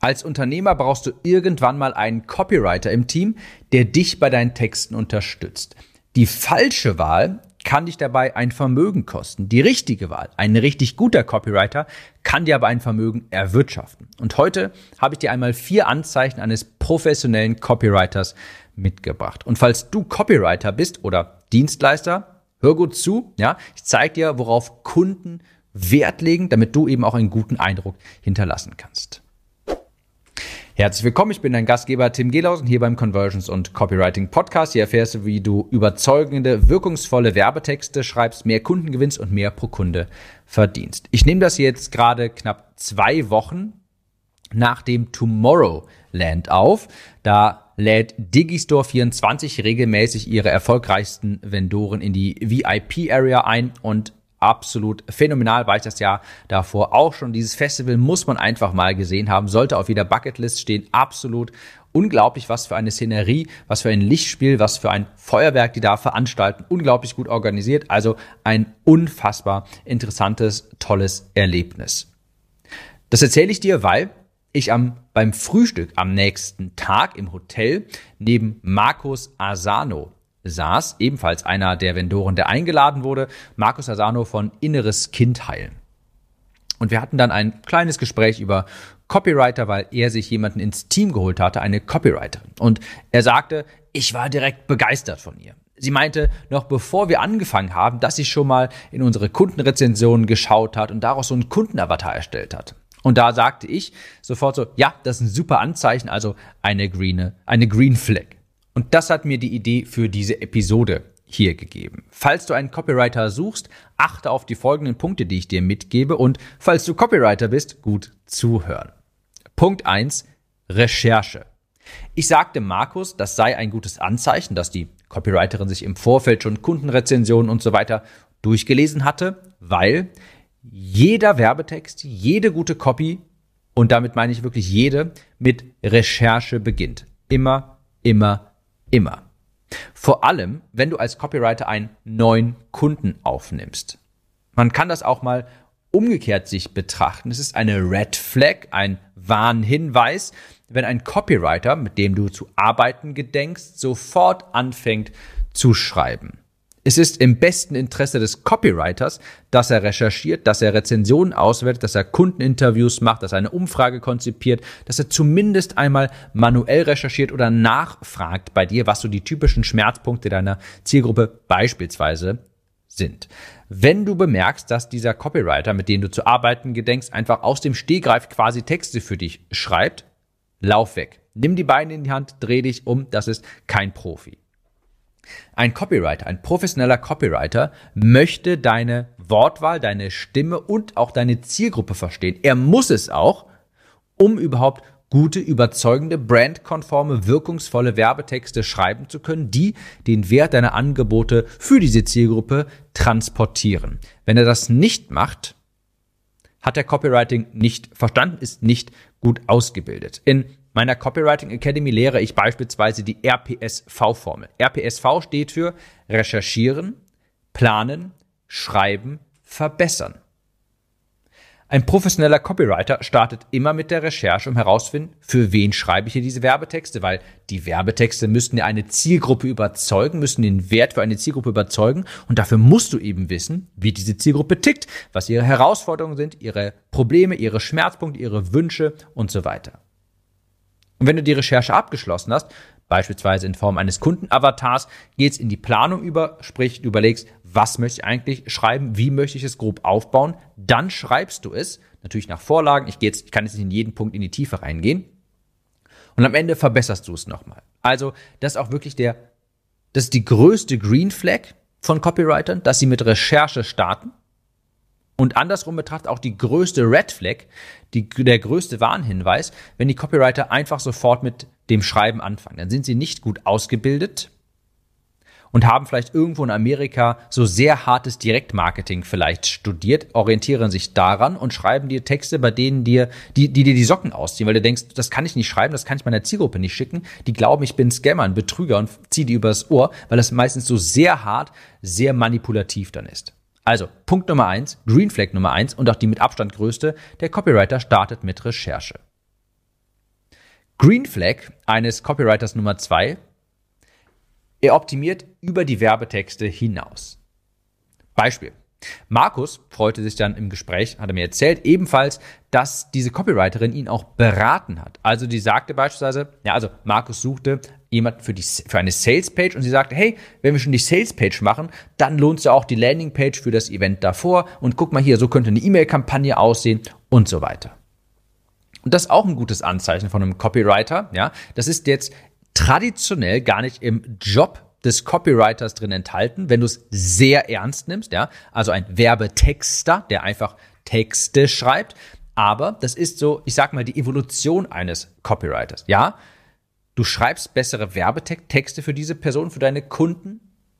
Als Unternehmer brauchst du irgendwann mal einen Copywriter im Team, der dich bei deinen Texten unterstützt. Die falsche Wahl kann dich dabei ein Vermögen kosten. Die richtige Wahl, ein richtig guter Copywriter, kann dir aber ein Vermögen erwirtschaften. Und heute habe ich dir einmal 4 Anzeichen eines professionellen Copywriters mitgebracht. Und falls du Copywriter bist oder Dienstleister, hör gut zu. Ja, ich zeige dir, worauf Kunden Wert legen, damit du eben auch einen guten Eindruck hinterlassen kannst. Herzlich willkommen, ich bin dein Gastgeber Tim Gehlhausen hier beim Conversions und Copywriting Podcast. Hier erfährst du, wie du überzeugende, wirkungsvolle Werbetexte schreibst, mehr Kunden gewinnst und mehr pro Kunde verdienst. Ich nehme das jetzt gerade knapp 2 Wochen nach dem Tomorrowland auf. Da lädt Digistore24 regelmäßig ihre erfolgreichsten Vendoren in die VIP-Area ein und absolut phänomenal, war ich das Jahr davor auch schon. Dieses Festival muss man einfach mal gesehen haben, sollte auf jeder Bucketlist stehen. Absolut unglaublich, was für eine Szenerie, was für ein Lichtspiel, was für ein Feuerwerk die da veranstalten. Unglaublich gut organisiert, also ein unfassbar interessantes, tolles Erlebnis. Das erzähle ich dir, weil ich beim Frühstück am nächsten Tag im Hotel neben Marcus Asano saß, ebenfalls einer der Vendoren, der eingeladen wurde, Marcus Asano von Inneres Kind heilen. Und wir hatten dann ein kleines Gespräch über Copywriter, weil er sich jemanden ins Team geholt hatte, eine Copywriterin. Und er sagte, ich war direkt begeistert von ihr. Sie meinte, noch bevor wir angefangen haben, dass sie schon mal in unsere Kundenrezensionen geschaut hat und daraus so einen Kundenavatar erstellt hat. Und da sagte ich sofort so, ja, das ist ein super Anzeichen, also eine Green Flag. Und das hat mir die Idee für diese Episode hier gegeben. Falls du einen Copywriter suchst, achte auf die folgenden Punkte, die ich dir mitgebe. Und falls du Copywriter bist, gut zuhören. Punkt 1, Recherche. Ich sagte Markus, das sei ein gutes Anzeichen, dass die Copywriterin sich im Vorfeld schon Kundenrezensionen und so weiter durchgelesen hatte, weil jeder Werbetext, jede gute Copy, und damit meine ich wirklich jede, mit Recherche beginnt. Immer. Vor allem, wenn du als Copywriter einen neuen Kunden aufnimmst. Man kann das auch mal umgekehrt sich betrachten. Es ist eine Red Flag, ein Warnhinweis, wenn ein Copywriter, mit dem du zu arbeiten gedenkst, sofort anfängt zu schreiben. Es ist im besten Interesse des Copywriters, dass er recherchiert, dass er Rezensionen auswertet, dass er Kundeninterviews macht, dass er eine Umfrage konzipiert, dass er zumindest einmal manuell recherchiert oder nachfragt bei dir, was so die typischen Schmerzpunkte deiner Zielgruppe beispielsweise sind. Wenn du bemerkst, dass dieser Copywriter, mit dem du zu arbeiten gedenkst, einfach aus dem Stegreif quasi Texte für dich schreibt, lauf weg. Nimm die Beine in die Hand, dreh dich um, das ist kein Profi. Ein Copywriter, ein professioneller Copywriter möchte deine Wortwahl, deine Stimme und auch deine Zielgruppe verstehen. Er muss es auch, um überhaupt gute, überzeugende, brandkonforme, wirkungsvolle Werbetexte schreiben zu können, die den Wert deiner Angebote für diese Zielgruppe transportieren. Wenn er das nicht macht, hat er Copywriting nicht verstanden, ist nicht gut ausgebildet. In meiner Copywriting Academy lehre ich beispielsweise die RPSV-Formel. RPSV steht für Recherchieren, Planen, Schreiben, Verbessern. Ein professioneller Copywriter startet immer mit der Recherche, um herauszufinden, für wen schreibe ich hier diese Werbetexte, weil die Werbetexte müssten ja eine Zielgruppe überzeugen, müssen den Wert für eine Zielgruppe überzeugen und dafür musst du eben wissen, wie diese Zielgruppe tickt, was ihre Herausforderungen sind, ihre Probleme, ihre Schmerzpunkte, ihre Wünsche und so weiter. Und wenn du die Recherche abgeschlossen hast, beispielsweise in Form eines Kundenavatars, geht's in die Planung über, sprich du überlegst, was möchte ich eigentlich schreiben, wie möchte ich es grob aufbauen, dann schreibst du es, natürlich nach Vorlagen, ich kann jetzt nicht in jeden Punkt in die Tiefe reingehen und am Ende verbesserst du es nochmal. Also das ist auch wirklich das ist die größte Green Flag von Copywritern, dass sie mit Recherche starten. Und andersrum betrachtet auch die größte Red Flag, der größte Warnhinweis, wenn die Copywriter einfach sofort mit dem Schreiben anfangen. Dann sind sie nicht gut ausgebildet und haben vielleicht irgendwo in Amerika so sehr hartes Direktmarketing vielleicht studiert, orientieren sich daran und schreiben dir Texte, bei denen dir die Socken ausziehen, weil du denkst, das kann ich nicht schreiben, das kann ich meiner Zielgruppe nicht schicken. Die glauben, ich bin ein Scammer, ein Betrüger und ziehe die übers Ohr, weil das meistens so sehr hart, sehr manipulativ dann ist. Also, Punkt Nummer 1, Green Flag Nummer 1 und auch die mit Abstand größte, der Copywriter startet mit Recherche. Green Flag eines Copywriters Nummer 2: Er optimiert über die Werbetexte hinaus. Beispiel: Markus freute sich dann im Gespräch, hat er mir erzählt, ebenfalls, dass diese Copywriterin ihn auch beraten hat. Also die sagte beispielsweise, Markus suchte jemanden für eine Salespage und sie sagte, hey, wenn wir schon die Salespage machen, dann lohnt es ja auch die Landingpage für das Event davor und guck mal hier, so könnte eine E-Mail-Kampagne aussehen und so weiter. Und das ist auch ein gutes Anzeichen von einem Copywriter. Ja, das ist jetzt traditionell gar nicht im Job des Copywriters drin enthalten, wenn du es sehr ernst nimmst, ja, also ein Werbetexter, der einfach Texte schreibt, aber das ist so, ich sag mal, die Evolution eines Copywriters, ja, du schreibst bessere Werbetexte für diese Person, für deine Kunden,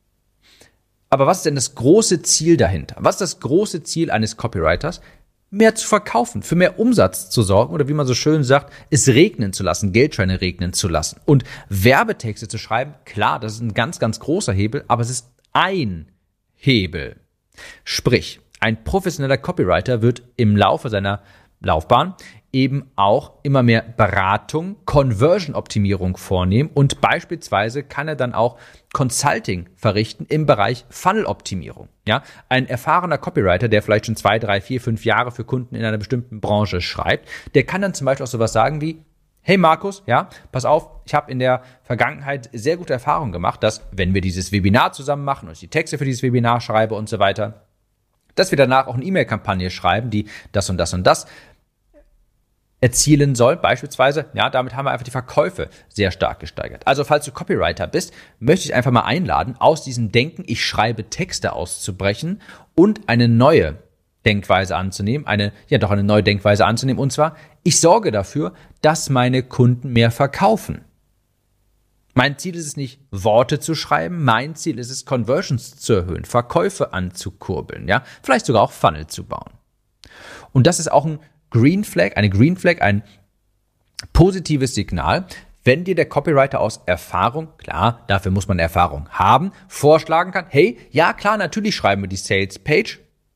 aber was ist denn das große Ziel dahinter? Was ist das große Ziel eines Copywriters? Mehr zu verkaufen, für mehr Umsatz zu sorgen oder wie man so schön sagt, es regnen zu lassen, Geldscheine regnen zu lassen. Und Werbetexte zu schreiben, klar, das ist ein ganz, ganz großer Hebel, aber es ist ein Hebel. Sprich, ein professioneller Copywriter wird im Laufe seiner Laufbahn eben auch immer mehr Beratung, Conversion-Optimierung vornehmen und beispielsweise kann er dann auch Consulting verrichten im Bereich Funnel-Optimierung. Ja, ein erfahrener Copywriter, der vielleicht schon 2, 3, 4, 5 Jahre für Kunden in einer bestimmten Branche schreibt, der kann dann zum Beispiel auch sowas sagen wie, hey Markus, ja, pass auf, ich habe in der Vergangenheit sehr gute Erfahrungen gemacht, dass wenn wir dieses Webinar zusammen machen und ich die Texte für dieses Webinar schreibe und so weiter, dass wir danach auch eine E-Mail-Kampagne schreiben, die das und das und das erzielen soll, beispielsweise, ja, damit haben wir einfach die Verkäufe sehr stark gesteigert. Also falls du Copywriter bist, möchte ich einfach mal einladen, aus diesem Denken, ich schreibe Texte auszubrechen und eine neue Denkweise anzunehmen, eine neue Denkweise anzunehmen, und zwar, ich sorge dafür, dass meine Kunden mehr verkaufen. Mein Ziel ist es nicht, Worte zu schreiben, mein Ziel ist es, Conversions zu erhöhen, Verkäufe anzukurbeln, ja, vielleicht sogar auch Funnel zu bauen. Und das ist auch eine Green Flag, ein positives Signal, wenn dir der Copywriter aus Erfahrung, klar, dafür muss man Erfahrung haben, vorschlagen kann, hey, ja klar, natürlich schreiben wir die Sales Page.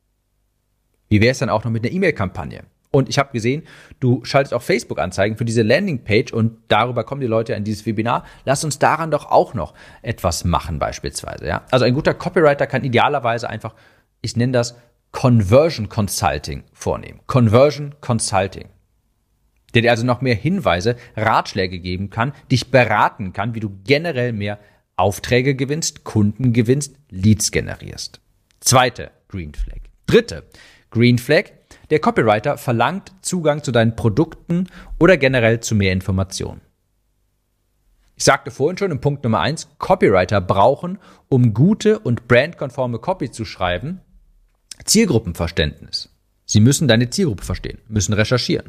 Wie wäre es dann auch noch mit einer E-Mail-Kampagne? Und ich habe gesehen, du schaltest auch Facebook-Anzeigen für diese Landingpage und darüber kommen die Leute in dieses Webinar. Lass uns daran doch auch noch etwas machen beispielsweise. Ja? Also ein guter Copywriter kann idealerweise einfach, ich nenne das Conversion Consulting vornehmen. Conversion Consulting. Der dir also noch mehr Hinweise, Ratschläge geben kann, dich beraten kann, wie du generell mehr Aufträge gewinnst, Kunden gewinnst, Leads generierst. Zweite Green Flag. Dritte Green Flag. Der Copywriter verlangt Zugang zu deinen Produkten oder generell zu mehr Informationen. Ich sagte vorhin schon im Punkt Nummer 1, Copywriter brauchen, um gute und brandkonforme Copy zu schreiben, Zielgruppenverständnis. Sie müssen deine Zielgruppe verstehen, müssen recherchieren.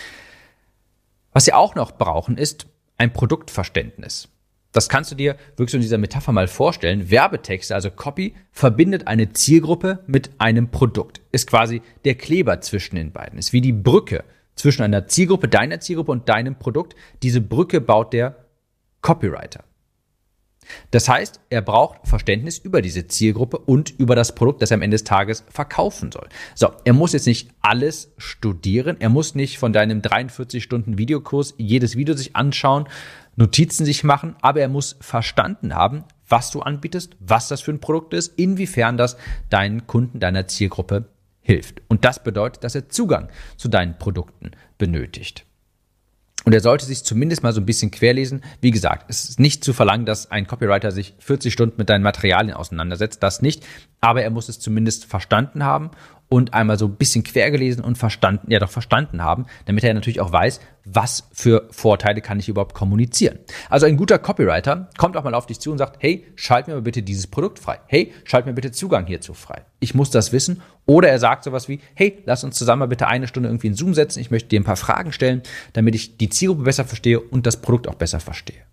Was sie auch noch brauchen, ist ein Produktverständnis. Das kannst du dir wirklich in dieser Metapher mal vorstellen. Werbetexte, also Copy, verbindet eine Zielgruppe mit einem Produkt. Ist quasi der Kleber zwischen den beiden. Ist wie die Brücke zwischen einer Zielgruppe, deiner Zielgruppe und deinem Produkt. Diese Brücke baut der Copywriter. Das heißt, er braucht Verständnis über diese Zielgruppe und über das Produkt, das er am Ende des Tages verkaufen soll. So, er muss jetzt nicht alles studieren, er muss nicht von deinem 43-Stunden-Videokurs jedes Video sich anschauen, Notizen sich machen, aber er muss verstanden haben, was du anbietest, was das für ein Produkt ist, inwiefern das deinen Kunden, deiner Zielgruppe hilft. Und das bedeutet, dass er Zugang zu deinen Produkten benötigt. Und er sollte sich zumindest mal so ein bisschen querlesen. Wie gesagt, es ist nicht zu verlangen, dass ein Copywriter sich 40 Stunden mit deinen Materialien auseinandersetzt, das nicht. Aber er muss es zumindest verstanden haben und einmal so ein bisschen quer gelesen und verstanden haben, damit er natürlich auch weiß, was für Vorteile kann ich überhaupt kommunizieren. Also ein guter Copywriter kommt auch mal auf dich zu und sagt, hey, schalt mir mal bitte dieses Produkt frei. Hey, schalt mir bitte Zugang hierzu frei. Ich muss das wissen. Oder er sagt sowas wie, hey, lass uns zusammen mal bitte 1 Stunde irgendwie in Zoom setzen. Ich möchte dir ein paar Fragen stellen, damit ich die Zielgruppe besser verstehe und das Produkt auch besser verstehe.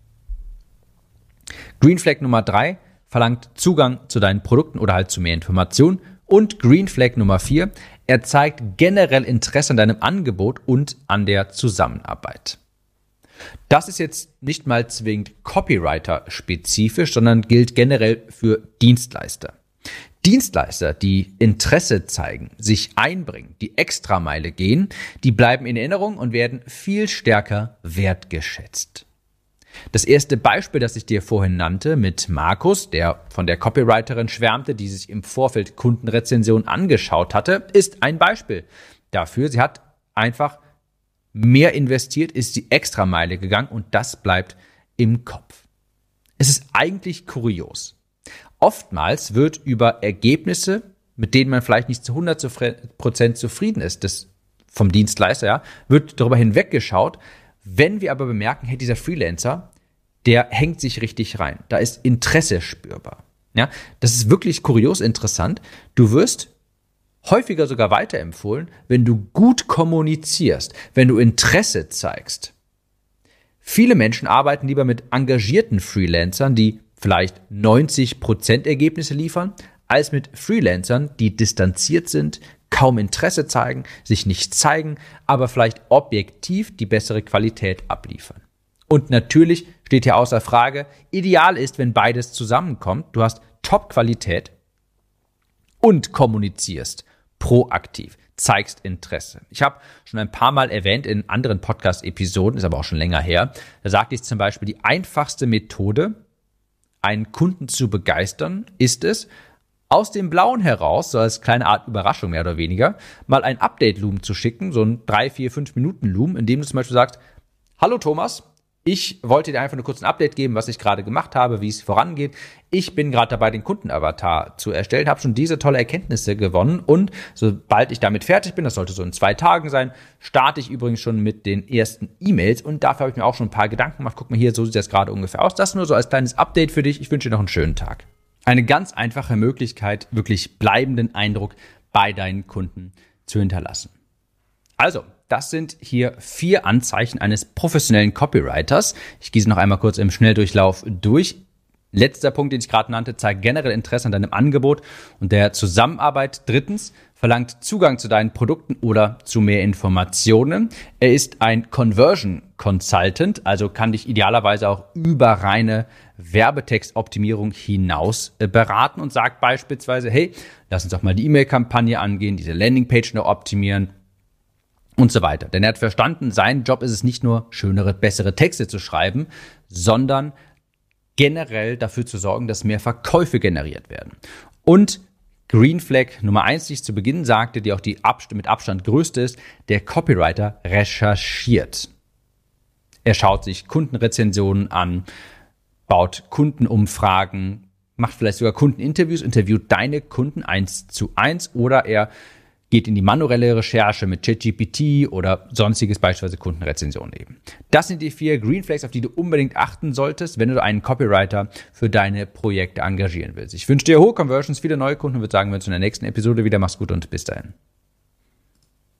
Green Flag Nummer 3 verlangt Zugang zu deinen Produkten oder halt zu mehr Informationen. Und Green Flag Nummer 4, er zeigt generell Interesse an deinem Angebot und an der Zusammenarbeit. Das ist jetzt nicht mal zwingend Copywriter-spezifisch, sondern gilt generell für Dienstleister. Dienstleister, die Interesse zeigen, sich einbringen, die Extrameile gehen, die bleiben in Erinnerung und werden viel stärker wertgeschätzt. Das erste Beispiel, das ich dir vorhin nannte, mit Markus, der von der Copywriterin schwärmte, die sich im Vorfeld Kundenrezensionen angeschaut hatte, ist ein Beispiel dafür. Sie hat einfach mehr investiert, ist die Extrameile gegangen und das bleibt im Kopf. Es ist eigentlich kurios. Oftmals wird über Ergebnisse, mit denen man vielleicht nicht zu 100% zufrieden ist, vom Dienstleister, ja, wird darüber hinweggeschaut. Wenn wir aber bemerken, hey, dieser Freelancer, der hängt sich richtig rein. Da ist Interesse spürbar. Ja, das ist wirklich kurios interessant. Du wirst häufiger sogar weiterempfohlen, wenn du gut kommunizierst, wenn du Interesse zeigst. Viele Menschen arbeiten lieber mit engagierten Freelancern, die vielleicht 90% Ergebnisse liefern, als mit Freelancern, die distanziert sind, kaum Interesse zeigen, sich nicht zeigen, aber vielleicht objektiv die bessere Qualität abliefern. Und natürlich steht hier außer Frage, ideal ist, wenn beides zusammenkommt. Du hast Top-Qualität und kommunizierst proaktiv, zeigst Interesse. Ich habe schon ein paar Mal erwähnt in anderen Podcast-Episoden, ist aber auch schon länger her, da sagte ich zum Beispiel, die einfachste Methode, einen Kunden zu begeistern, ist es, aus dem Blauen heraus, so als kleine Art Überraschung mehr oder weniger, mal ein Update-Loom zu schicken, so ein 3, 4, 5 Minuten Loom, in dem du zum Beispiel sagst, hallo Thomas, ich wollte dir einfach nur kurz ein Update geben, was ich gerade gemacht habe, wie es vorangeht. Ich bin gerade dabei, den Kundenavatar zu erstellen, habe schon diese tolle Erkenntnisse gewonnen und sobald ich damit fertig bin, das sollte so in 2 Tagen sein, starte ich übrigens schon mit den ersten E-Mails und dafür habe ich mir auch schon ein paar Gedanken gemacht. Guck mal hier, so sieht das gerade ungefähr aus. Das nur so als kleines Update für dich. Ich wünsche dir noch einen schönen Tag. Eine ganz einfache Möglichkeit, wirklich bleibenden Eindruck bei deinen Kunden zu hinterlassen. Also, das sind hier 4 Anzeichen eines professionellen Copywriters. Ich gieße noch einmal kurz im Schnelldurchlauf durch. Letzter Punkt, den ich gerade nannte, zeigt generell Interesse an deinem Angebot und der Zusammenarbeit. 3. verlangt Zugang zu deinen Produkten oder zu mehr Informationen. Er ist ein Conversion Consultant, also kann dich idealerweise auch über reine Werbetextoptimierung hinaus beraten und sagt beispielsweise, hey, lass uns doch mal die E-Mail-Kampagne angehen, diese Landingpage noch optimieren und so weiter. Denn er hat verstanden, sein Job ist es nicht nur, schönere, bessere Texte zu schreiben, sondern generell dafür zu sorgen, dass mehr Verkäufe generiert werden. Und Green Flag Nummer 1, die ich zu Beginn sagte, die auch die mit Abstand größte ist, der Copywriter recherchiert. Er schaut sich Kundenrezensionen an, baut Kundenumfragen, macht vielleicht sogar Kundeninterviews, interviewt deine Kunden 1:1 oder er geht in die manuelle Recherche mit ChatGPT oder sonstiges, beispielsweise Kundenrezensionen eben. Das sind die 4 Green Flags, auf die du unbedingt achten solltest, wenn du einen Copywriter für deine Projekte engagieren willst. Ich wünsche dir hohe Conversions, viele neue Kunden und würde sagen, wir uns in der nächsten Episode wieder. Mach's gut und bis dahin.